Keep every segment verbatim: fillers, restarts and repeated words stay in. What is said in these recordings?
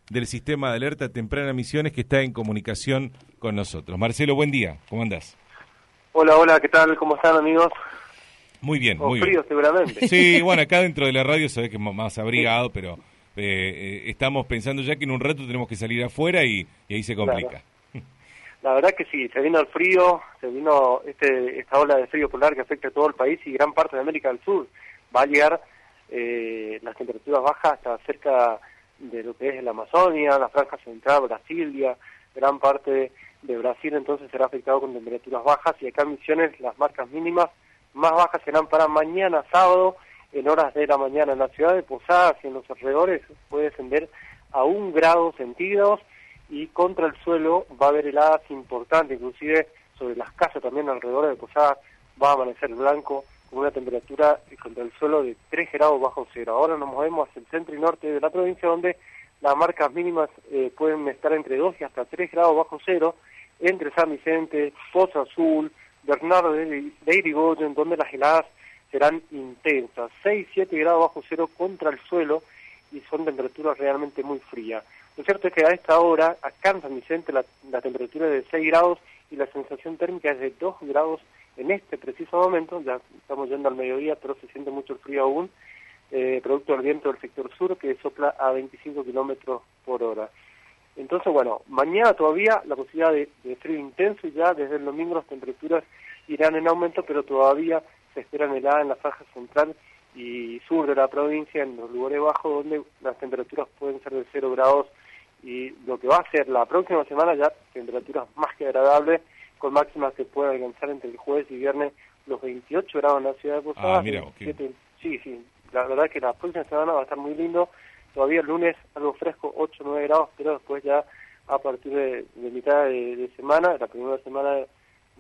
del Sistema de Alerta Temprana Misiones, que está en comunicación con nosotros. Marcelo, buen día, ¿cómo andás? Hola, hola, ¿qué tal? ¿Cómo están, amigos? Muy bien, Con muy frío, bien. seguramente. Sí, bueno, acá dentro de la radio sabés que es más abrigado, pero eh, eh, estamos pensando ya que en un rato tenemos que salir afuera y, y ahí se complica. Claro. La verdad que sí, se vino el frío, se vino este esta ola de frío polar que afecta a todo el país y gran parte de América del Sur. Va a llegar eh, las temperaturas bajas hasta cerca de lo que es la Amazonia, la franja central, Brasilia, gran parte de Brasil entonces será afectado con temperaturas bajas, y acá en Misiones las marcas mínimas más bajas serán para mañana sábado, en horas de la mañana. En la ciudad de Posadas y en los alrededores puede descender a un grado centígrados, y contra el suelo va a haber heladas importantes, inclusive sobre las casas también alrededor de Posadas va a amanecer blanco, con una temperatura contra el suelo de tres grados bajo cero. Ahora nos movemos hacia el centro y norte de la provincia, donde las marcas mínimas eh, pueden estar entre dos y hasta tres grados bajo cero, entre San Vicente, Pozo Azul, Bernardo de, de Irigoyen, donde las heladas serán intensas, seis, siete grados bajo cero contra el suelo, y son temperaturas realmente muy frías. Lo cierto es que a esta hora, acá en San Vicente, la, la temperatura es de seis grados y la sensación térmica es de dos grados en este preciso momento. Ya estamos yendo al mediodía, pero se siente mucho el frío aún, eh, producto del viento del sector sur, que sopla a veinticinco kilómetros por hora. Entonces, bueno, mañana todavía la posibilidad de, de frío intenso, y ya desde el domingo las temperaturas irán en aumento, pero todavía se esperan heladas en la franja central y sur de la provincia, en los lugares bajos, donde las temperaturas pueden ser de cero grados, y lo que va a ser la próxima semana ya temperaturas más que agradables, con máximas que pueden alcanzar entre el jueves y viernes los veintiocho grados en la ciudad de Posadas. Ah, mira, veintisiete, okay. Sí, sí, la verdad es que la próxima semana va a estar muy lindo. Todavía el lunes algo fresco, ocho, nueve grados, pero después ya a partir de, de mitad de, de semana, la primera semana de,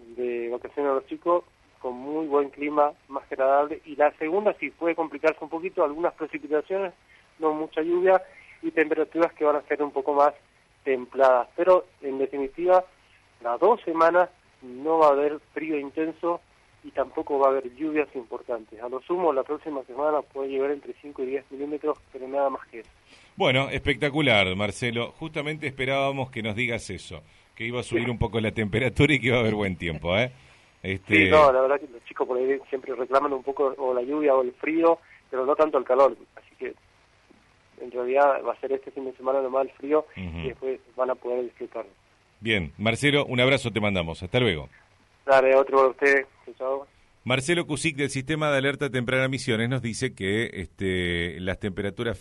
de vacaciones a los chicos, con muy buen clima, más que agradable. Y la segunda sí puede complicarse un poquito, algunas precipitaciones, no mucha lluvia, y temperaturas que van a ser un poco más templadas. Pero en definitiva, las dos semanas no va a haber frío intenso y tampoco va a haber lluvias importantes. A lo sumo, la próxima semana puede llegar entre cinco y diez milímetros, pero nada más que eso. Bueno, espectacular, Marcelo. Justamente esperábamos que nos digas eso, que iba a subir sí. un poco la temperatura y que iba a haber buen tiempo, ¿eh? Este... Sí, no, la verdad que los chicos por ahí siempre reclaman un poco o la lluvia o el frío, pero no tanto el calor. Así que en realidad va a ser este fin de semana nomás el frío, uh-huh. y después van a poder disfrutarlo. Bien, Marcelo, un abrazo te mandamos. Hasta luego. Dale, otro para usted. Chao. Marcelo Cusic, del Sistema de Alerta Temprana Misiones, nos dice que este, las temperaturas